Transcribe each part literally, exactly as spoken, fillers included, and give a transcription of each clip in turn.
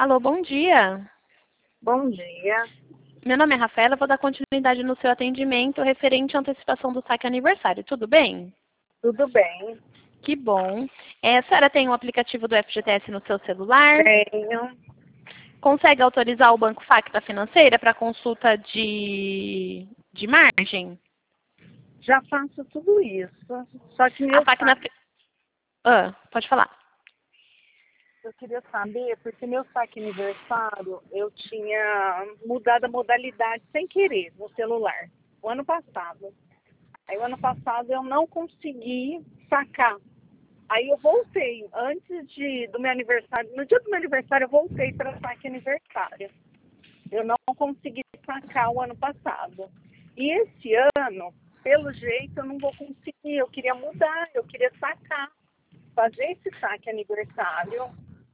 Alô, bom dia. Bom dia. Meu nome é Rafaela, vou dar continuidade no seu atendimento referente à antecipação do saque aniversário. Tudo bem? Tudo bem? Que bom. É, a senhora tem o aplicativo do F G T S no seu celular? Tenho. Consegue autorizar o Banco Facta Financeira para consulta de, de margem? Já faço tudo isso. Só que A meu Facna... saque, Ah, pode falar. eu queria saber, porque meu saque aniversário, eu tinha mudado a modalidade sem querer no celular, o ano passado. Aí o ano passado eu não consegui sacar. Aí eu voltei, antes de, do meu aniversário, no dia do meu aniversário eu voltei para saque aniversário. Eu não consegui sacar o ano passado. E esse ano, pelo jeito, eu não vou conseguir. Eu queria mudar, eu queria sacar, fazer esse saque aniversário.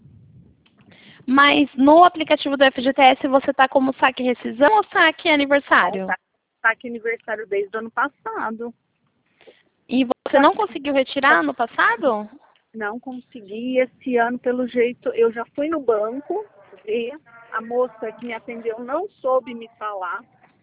Mas no aplicativo do F G T S você está como saque rescisão ou saque aniversário? Não, saque aniversário desde o ano passado. E você não conseguiu retirar no passado? Não consegui. Esse ano, pelo jeito, eu já fui no banco e a moça que me atendeu não soube me falar.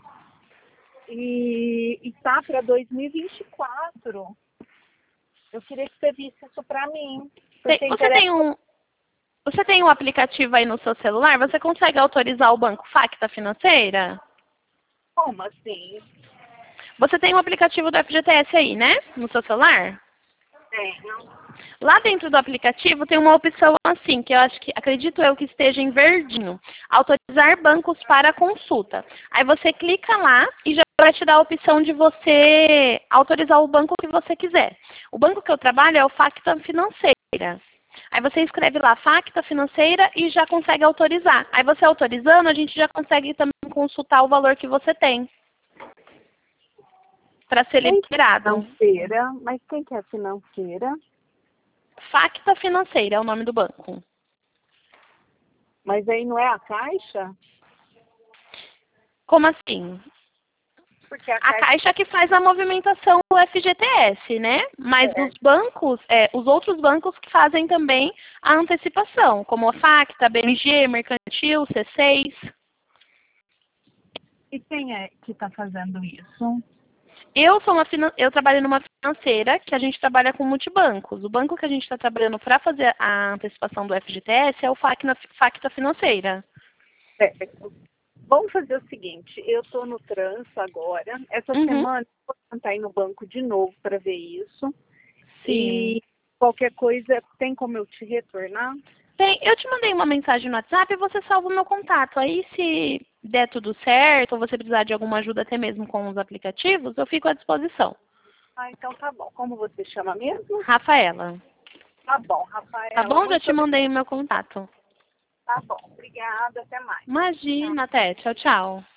E está para dois mil e vinte e quatro. Eu queria que você visse isso para mim. Tem- Porque você interessa tem um você tem um aplicativo aí no seu celular? Você consegue autorizar o Banco Facta Financeira? como assim? Você tem um aplicativo do F G T S aí, né? No seu celular? Tenho. Lá dentro do aplicativo tem uma opção assim, que eu acho que, acredito eu que esteja em verdinho. Autorizar bancos para consulta. Aí você clica lá e já vai te dar a opção de você autorizar o banco que você quiser. O banco que eu trabalho é o Facta Financeira. Aí você escreve lá Facta Financeira e já consegue autorizar. Aí você autorizando, a gente já consegue também consultar o valor que você tem para ser Quem que é liberado. financeira? Mas quem que é financeira? Facta Financeira é o nome do banco. Mas aí não é a Caixa? Como assim? Porque a A Caixa Caixa que faz a movimentação do F G T S, né? Mas é. os bancos, é, os outros bancos que fazem também a antecipação, como a Facta, B M G, Mercantil, C seis. E quem é que está fazendo isso? Eu sou uma finan- eu trabalho numa financeira que a gente trabalha com multibancos. O banco que a gente está trabalhando para fazer a antecipação do F G T S é o Facna- Facta Financeira. Certo. Vamos fazer o seguinte, eu estou no trânsito agora. Essa Uhum. semana eu vou tentar ir no banco de novo para ver isso. Sim. E qualquer coisa, tem como eu te retornar? Tem, eu te mandei uma mensagem no WhatsApp e você salva o meu contato. Aí, se der tudo certo, ou você precisar de alguma ajuda até mesmo com os aplicativos, eu fico à disposição. Ah, então tá bom. Como você chama mesmo? Rafaela. Tá bom, Tá Rafaela. bom? Já Muito te mandei o meu contato. tá bom. Obrigada. Até mais. Tchau. Imagina, até. Tchau, tchau.